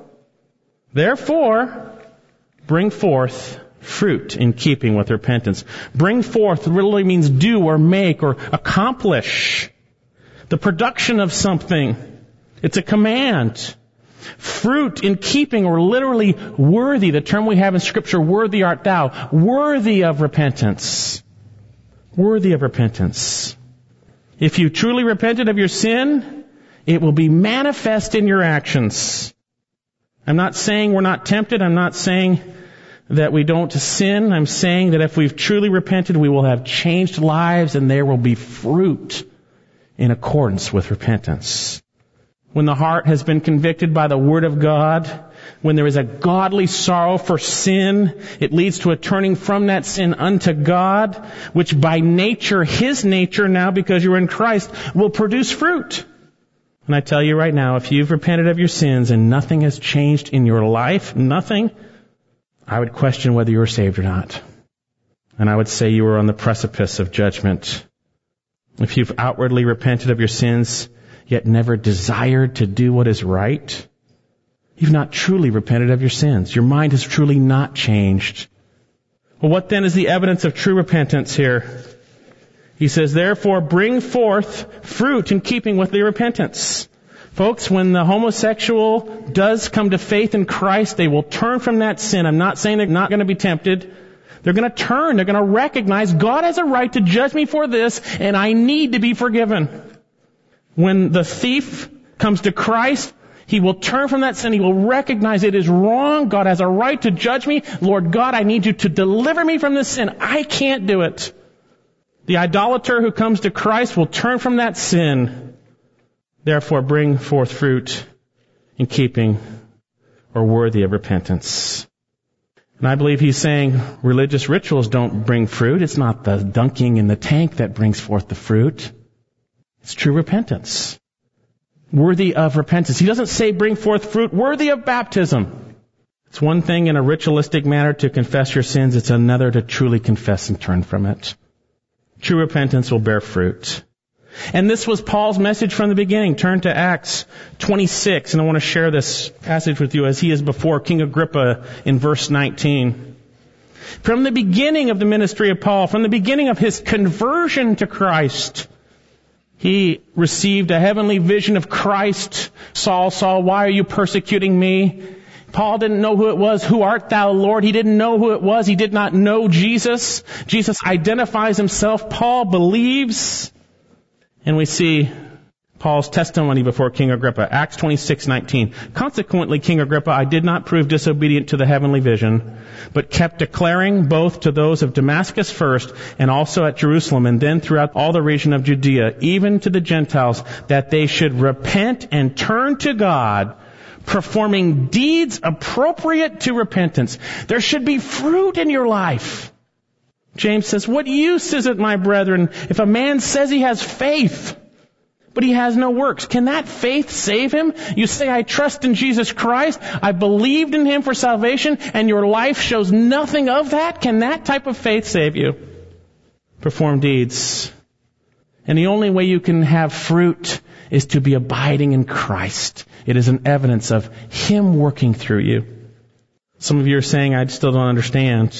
Speaker 1: therefore, bring forth fruit in keeping with repentance. Bring forth literally means do or make or accomplish. The production of something. It's a command. Fruit in keeping or literally worthy. The term we have in Scripture, worthy art thou. Worthy of repentance. Worthy of repentance. If you truly repented of your sin, it will be manifest in your actions. I'm not saying we're not tempted. I'm not saying that we don't sin. I'm saying that if we've truly repented, we will have changed lives and there will be fruit in accordance with repentance. When the heart has been convicted by the Word of God, when there is a godly sorrow for sin, it leads to a turning from that sin unto God, which by nature, His nature now, because you're in Christ, will produce fruit. And I tell you right now, if you've repented of your sins and nothing has changed in your life, nothing, I would question whether you were saved or not. And I would say you were on the precipice of judgment. If you've outwardly repented of your sins, yet never desired to do what is right, you've not truly repented of your sins. Your mind has truly not changed. Well, what then is the evidence of true repentance here? He says, therefore, bring forth fruit in keeping with the repentance. Folks, when the homosexual does come to faith in Christ, they will turn from that sin. I'm not saying they're not going to be tempted. They're going to turn. They're going to recognize God has a right to judge me for this, and I need to be forgiven. When the thief comes to Christ, he will turn from that sin. He will recognize it is wrong. God has a right to judge me. Lord God, I need you to deliver me from this sin. I can't do it. The idolater who comes to Christ will turn from that sin. Therefore, bring forth fruit in keeping or worthy of repentance. And I believe he's saying religious rituals don't bring fruit. It's not the dunking in the tank that brings forth the fruit. It's true repentance. Worthy of repentance. He doesn't say bring forth fruit worthy of baptism. It's one thing in a ritualistic manner to confess your sins. It's another to truly confess and turn from it. True repentance will bear fruit. And this was Paul's message from the beginning. Turn to Acts twenty-six, and I want to share this passage with you as he is before King Agrippa in verse nineteen. From the beginning of the ministry of Paul, from the beginning of his conversion to Christ, he received a heavenly vision of Christ. Saul, Saul, why are you persecuting me? Paul didn't know who it was. Who art thou, Lord? He didn't know who it was. He did not know Jesus. Jesus identifies himself. Paul believes. And we see Paul's testimony before King Agrippa. Acts twenty-six nineteen. Consequently, King Agrippa, I did not prove disobedient to the heavenly vision, but kept declaring both to those of Damascus first and also at Jerusalem and then throughout all the region of Judea, even to the Gentiles, that they should repent and turn to God, performing deeds appropriate to repentance. There should be fruit in your life. James says, what use is it, my brethren, if a man says he has faith, but he has no works? Can that faith save him? You say, I trust in Jesus Christ, I believed in Him for salvation, and your life shows nothing of that? Can that type of faith save you? Perform deeds. And the only way you can have fruit is to be abiding in Christ. It is an evidence of Him working through you. Some of you are saying, I still don't understand.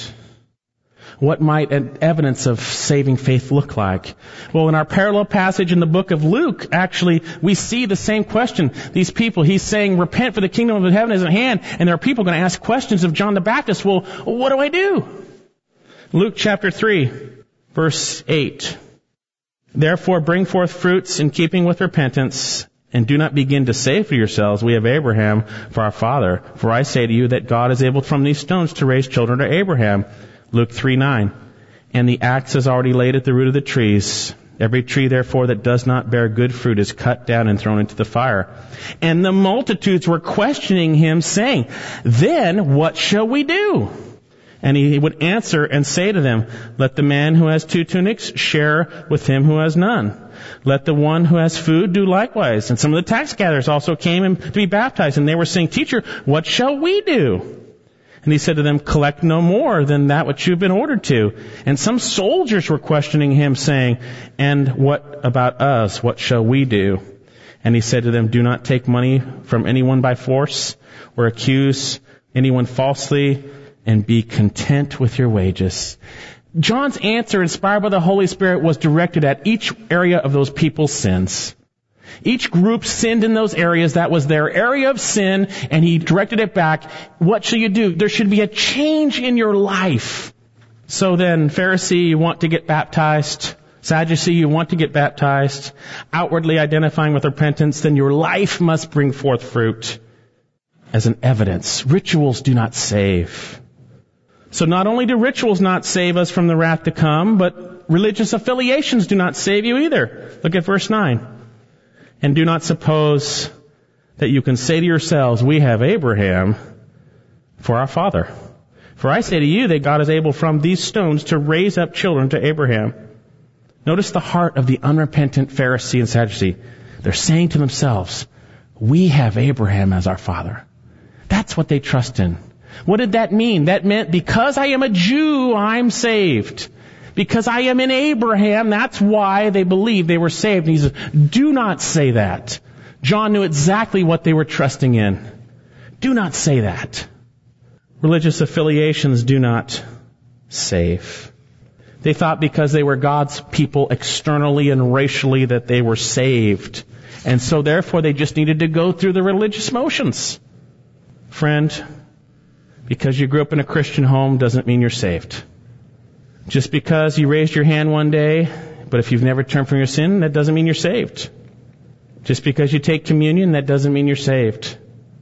Speaker 1: What might an evidence of saving faith look like? Well, in our parallel passage in the book of Luke, actually, we see the same question. These people, he's saying, repent for the kingdom of heaven is at hand, and there are people going to ask questions of John the Baptist. Well, what do I do? Luke chapter three, verse eight. Therefore bring forth fruits in keeping with repentance, And do not begin to say for yourselves, we have Abraham for our father. For I say to you that God is able from these stones to raise children to Abraham. Luke three nine. And the axe is already laid at the root of the trees. Every tree, therefore, that does not bear good fruit is cut down and thrown into the fire. And the multitudes were questioning him, saying, then what shall we do? And he would answer and say to them, let the man who has two tunics share with him who has none. Let the one who has food do likewise. And some of the tax gatherers also came to be baptized, and they were saying, teacher, what shall we do? And he said to them, collect no more than that which you've been ordered to. And some soldiers were questioning him, saying, and what about us? What shall we do? And he said to them, do not take money from anyone by force or accuse anyone falsely, and be content with your wages. John's answer, inspired by the Holy Spirit, was directed at each area of those people's sins. Each group sinned in those areas. That was their area of sin, and he directed it back. What shall you do? There should be a change in your life. So then, Pharisee, you want to get baptized. Sadducee, you want to get baptized. Outwardly identifying with repentance, then your life must bring forth fruit as an evidence. Rituals do not save. So not only do rituals not save us from the wrath to come, but religious affiliations do not save you either. Look at verse nine. And do not suppose that you can say to yourselves, we have Abraham for our father. For I say to you that God is able from these stones to raise up children to Abraham. Notice the heart of the unrepentant Pharisee and Sadducee. They're saying to themselves, we have Abraham as our father. That's what they trust in. What did that mean? That meant because I am a Jew, I'm saved. Because I am in Abraham, that's why they believed they were saved. And he says, do not say that. John knew exactly what they were trusting in. Do not say that. Religious affiliations do not save. They thought because they were God's people externally and racially that they were saved. And so therefore they just needed to go through the religious motions. Friend, because you grew up in a Christian home doesn't mean you're saved. Just because you raised your hand one day, but if you've never turned from your sin, that doesn't mean you're saved. Just because you take communion, that doesn't mean you're saved.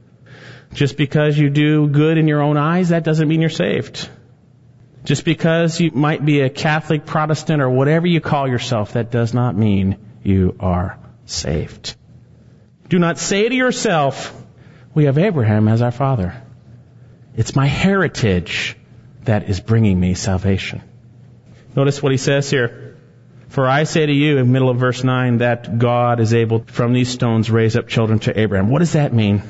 Speaker 1: Just because you do good in your own eyes, that doesn't mean you're saved. Just because you might be a Catholic, Protestant, or whatever you call yourself, that does not mean you are saved. Do not say to yourself, we have Abraham as our father. It's my heritage that is bringing me salvation. Notice what he says here. For I say to you, in the middle of verse nine, that God is able from these stones raise up children to Abraham. What does that mean?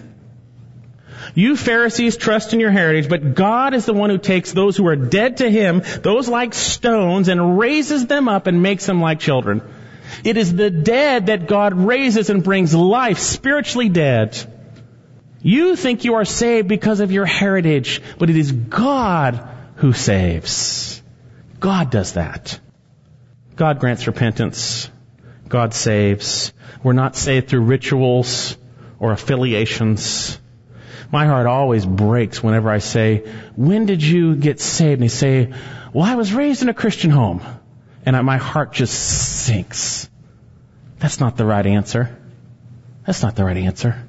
Speaker 1: You Pharisees trust in your heritage, but God is the one who takes those who are dead to him, those like stones, and raises them up and makes them like children. It is the dead that God raises and brings life, spiritually dead. You think you are saved because of your heritage, but it is God who saves. God does that. God grants repentance. God saves. We're not saved through rituals or affiliations. My heart always breaks whenever I say, when did you get saved? And they say, well, I was raised in a Christian home. And I, my heart just sinks. That's not the right answer. That's not the right answer.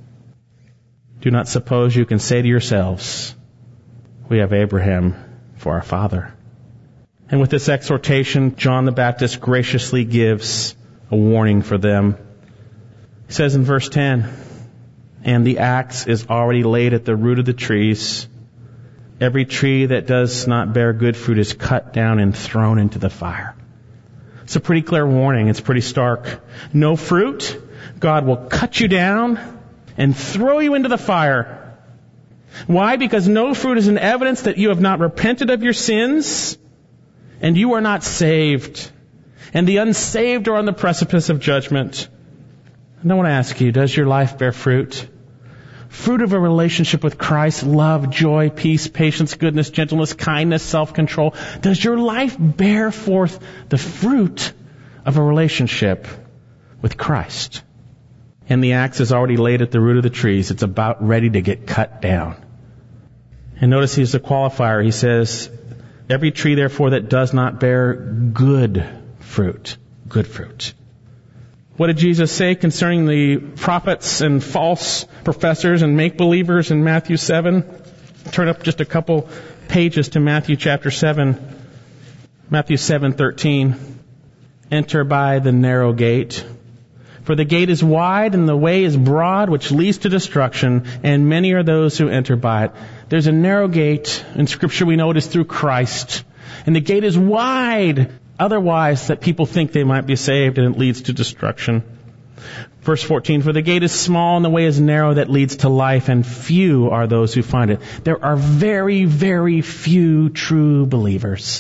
Speaker 1: Do not suppose you can say to yourselves, we have Abraham for our father. And with this exhortation, John the Baptist graciously gives a warning for them. He says in verse ten, and the axe is already laid at the root of the trees. Every tree that does not bear good fruit is cut down and thrown into the fire. It's a pretty clear warning. It's pretty stark. No fruit, God will cut you down and throw you into the fire. Why? Because no fruit is an evidence that you have not repented of your sins and you are not saved. And the unsaved are on the precipice of judgment. And I want to ask you, does your life bear fruit? Fruit of a relationship with Christ, love, joy, peace, patience, goodness, gentleness, kindness, self-control. Does your life bear forth the fruit of a relationship with Christ? And the axe is already laid at the root of the trees. It's about ready to get cut down. And notice he's a qualifier. He says, every tree, therefore, that does not bear good fruit. Good fruit. What did Jesus say concerning the prophets and false professors and make-believers in Matthew seven? Turn up just a couple pages to Matthew chapter seven. Matthew seven thirteen. Enter by the narrow gate. For the gate is wide and the way is broad, which leads to destruction, and many are those who enter by it. There's a narrow gate. In Scripture we know it is through Christ. And the gate is wide. Otherwise, that people think they might be saved, and it leads to destruction. Verse fourteen, for the gate is small and the way is narrow that leads to life, and few are those who find it. There are very, very few true believers.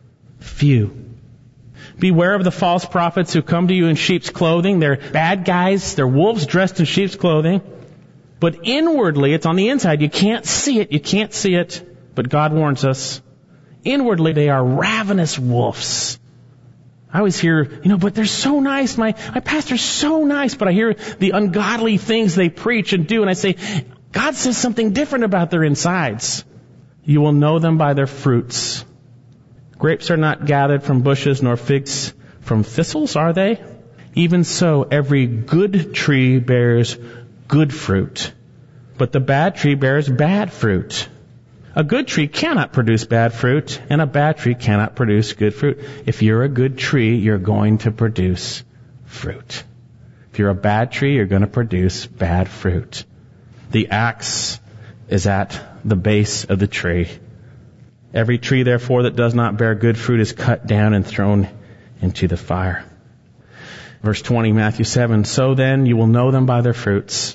Speaker 1: Few. Beware of the false prophets who come to you in sheep's clothing. They're bad guys. They're wolves dressed in sheep's clothing. But inwardly, it's on the inside. You can't see it. You can't see it. But God warns us. Inwardly, they are ravenous wolves. I always hear, you know, but they're so nice. My, my pastor's so nice. But I hear the ungodly things they preach and do. And I say, God says something different about their insides. You will know them by their fruits. Grapes are not gathered from bushes, nor figs from thistles, are they? Even so, every good tree bears good fruit. But the bad tree bears bad fruit. A good tree cannot produce bad fruit, and a bad tree cannot produce good fruit. If you're a good tree, you're going to produce fruit. If you're a bad tree, you're going to produce bad fruit. The axe is at the base of the tree. Every tree, therefore, that does not bear good fruit is cut down and thrown into the fire. Verse twenty, Matthew seven, so then you will know them by their fruits.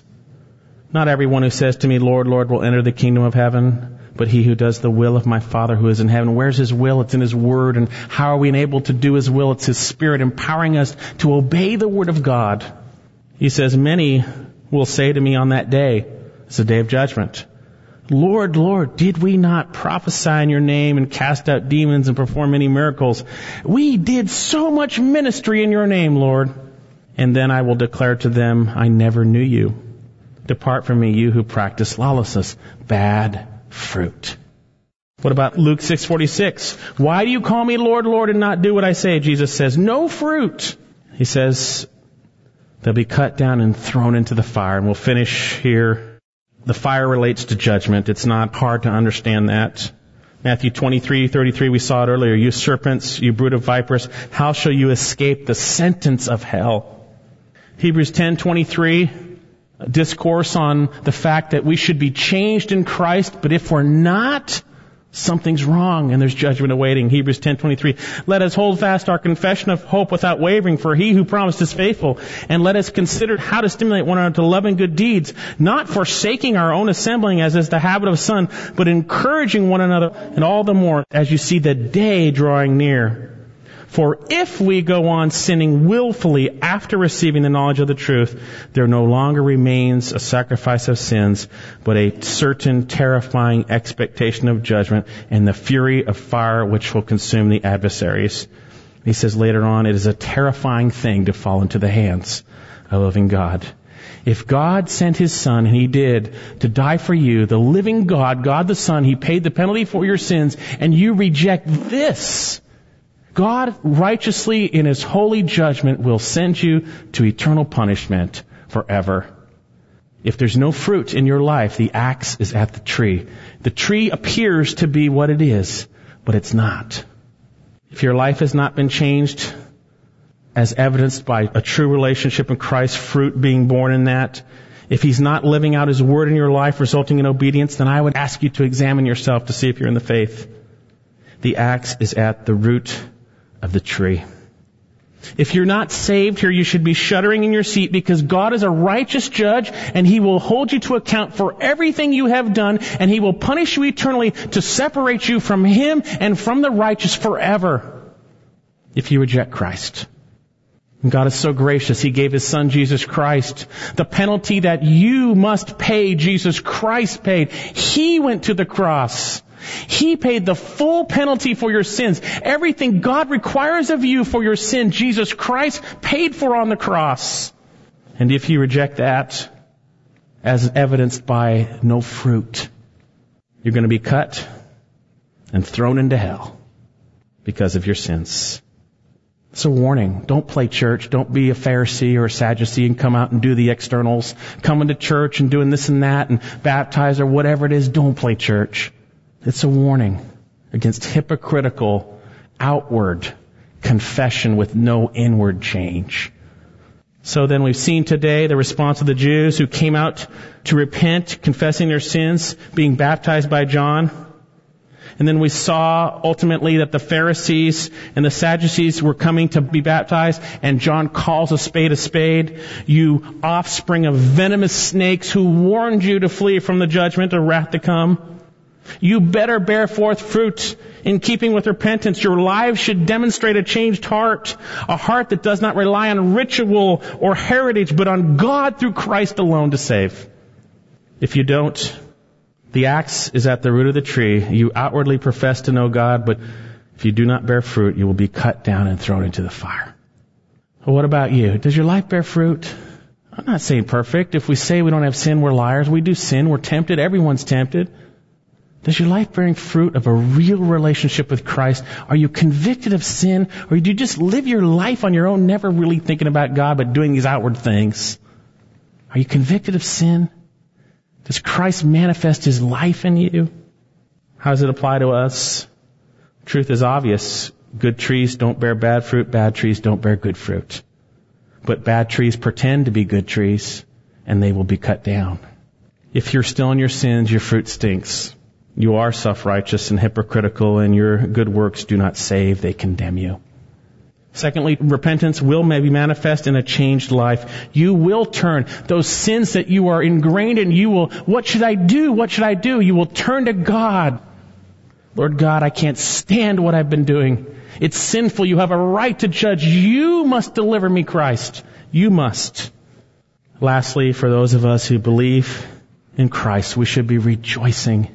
Speaker 1: Not everyone who says to me, Lord, Lord, will enter the kingdom of heaven, but he who does the will of my Father who is in heaven. Where's His will? It's in His Word. And how are we enabled to do His will? It's His Spirit empowering us to obey the Word of God. He says, many will say to me on that day, it's the day of judgment, Lord, Lord, did we not prophesy in your name and cast out demons and perform many miracles? We did so much ministry in your name, Lord. And then I will declare to them, I never knew you. Depart from me, you who practice lawlessness. Bad fruit. What about Luke six forty-six? Why do you call me Lord, Lord, and not do what I say? Jesus says, no fruit. He says, they'll be cut down and thrown into the fire. And we'll finish here. The fire relates to judgment. It's not hard to understand that. Matthew twenty-three thirty-three, we saw it earlier. You serpents, you brood of vipers, how shall you escape the sentence of hell? Hebrews ten twenty-three, a discourse on the fact that we should be changed in Christ, but if we're not, something's wrong and there's judgment awaiting. Hebrews ten twenty-three. Let us hold fast our confession of hope without wavering, for He who promised is faithful. And let us consider how to stimulate one another to love and good deeds, not forsaking our own assembling as is the habit of some, but encouraging one another, and all the more as you see the day drawing near. For if we go on sinning willfully after receiving the knowledge of the truth, there no longer remains a sacrifice of sins, but a certain terrifying expectation of judgment and the fury of fire which will consume the adversaries. He says later on, it is a terrifying thing to fall into the hands of a living God. If God sent His Son, and He did, to die for you, the living God, God the Son, He paid the penalty for your sins, and you reject this, God righteously in His holy judgment will send you to eternal punishment forever. If there's no fruit in your life, the axe is at the tree. The tree appears to be what it is, but it's not. If your life has not been changed, as evidenced by a true relationship in Christ, fruit being born in that, if He's not living out His word in your life, resulting in obedience, then I would ask you to examine yourself to see if you're in the faith. The axe is at the root of the tree. If you're not saved here, you should be shuddering in your seat, because God is a righteous judge and He will hold you to account for everything you have done, and He will punish you eternally to separate you from Him and from the righteous forever if you reject Christ. And God is so gracious. He gave His Son, Jesus Christ. The penalty that you must pay, Jesus Christ paid. He went to the cross. He paid the full penalty for your sins. Everything God requires of you for your sin, Jesus Christ paid for on the cross. And if you reject that, as evidenced by no fruit, you're going to be cut and thrown into hell because of your sins. It's a warning. Don't play church. Don't be a Pharisee or a Sadducee and come out and do the externals. Coming to church and doing this and that and baptize or whatever it is. Don't play church. It's a warning against hypocritical, outward confession with no inward change. So then we've seen today the response of the Jews who came out to repent, confessing their sins, being baptized by John. And then we saw ultimately that the Pharisees and the Sadducees were coming to be baptized, and John calls a spade a spade. You offspring of venomous snakes who warned you to flee from the judgment or wrath to come. You better bear forth fruit in keeping with repentance. Your lives should demonstrate a changed heart, a heart that does not rely on ritual or heritage, but on God through Christ alone to save. If you don't, the axe is at the root of the tree. You outwardly profess to know God, but if you do not bear fruit, you will be cut down and thrown into the fire. Well, what about you? Does your life bear fruit? I'm not saying perfect. If we say we don't have sin, we're liars. We do sin. We're tempted. Everyone's tempted. Does your life bearing fruit of a real relationship with Christ? Are you convicted of sin? Or do you just live your life on your own, never really thinking about God, but doing these outward things? Are you convicted of sin? Does Christ manifest His life in you? How does it apply to us? Truth is obvious. Good trees don't bear bad fruit. Bad trees don't bear good fruit. But bad trees pretend to be good trees, and they will be cut down. If you're still in your sins, your fruit stinks. You are self-righteous and hypocritical, and your good works do not save, they condemn you. Secondly, repentance will maybe manifest in a changed life. You will turn those sins that you are ingrained in. You will, what should I do? What should I do? You will turn to God. Lord God, I can't stand what I've been doing. It's sinful. You have a right to judge. You must deliver me, Christ. You must. Lastly, for those of us who believe in Christ, we should be rejoicing.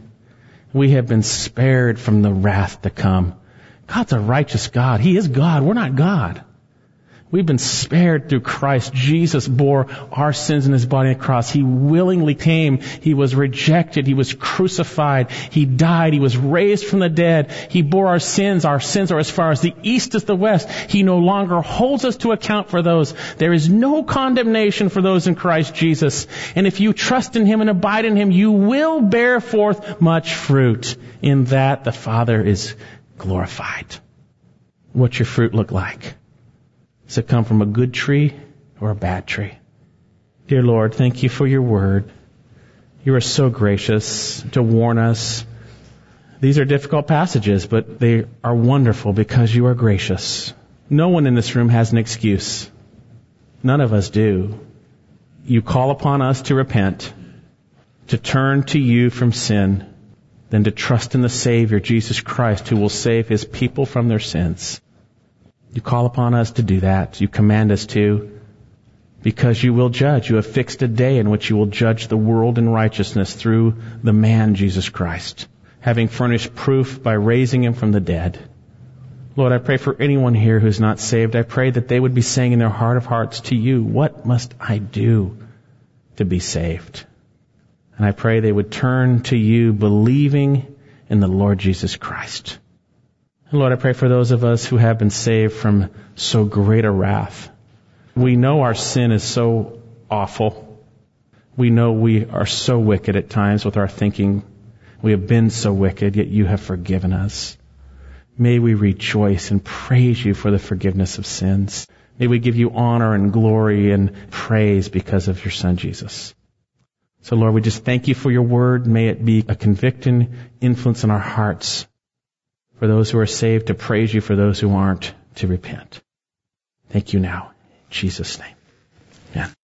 Speaker 1: We have been spared from the wrath to come. God's a righteous God. He is God. We're not God. We've been spared through Christ. Jesus bore our sins in His body on the cross. He willingly came. He was rejected. He was crucified. He died. He was raised from the dead. He bore our sins. Our sins are as far as the east is the west. He no longer holds us to account for those. There is no condemnation for those in Christ Jesus. And if you trust in Him and abide in Him, you will bear forth much fruit. In that the Father is glorified. What's your fruit look like? Does it come from a good tree or a bad tree? Dear Lord, thank you for your word. You are so gracious to warn us. These are difficult passages, but they are wonderful because you are gracious. No one in this room has an excuse. None of us do. You call upon us to repent, to turn to you from sin, then to trust in the Savior, Jesus Christ, who will save His people from their sins. You call upon us to do that. You command us to, because you will judge. You have fixed a day in which you will judge the world in righteousness through the man, Jesus Christ, having furnished proof by raising Him from the dead. Lord, I pray for anyone here who's not saved. I pray that they would be saying in their heart of hearts to you, what must I do to be saved? And I pray they would turn to you believing in the Lord Jesus Christ. And Lord, I pray for those of us who have been saved from so great a wrath. We know our sin is so awful. We know we are so wicked at times with our thinking. We have been so wicked, yet you have forgiven us. May we rejoice and praise you for the forgiveness of sins. May we give you honor and glory and praise because of your Son, Jesus. So Lord, we just thank you for your word. May it be a convicting influence in our hearts. For those who are saved, to praise you. For those who aren't, to repent. Thank you now. In Jesus' name. Amen.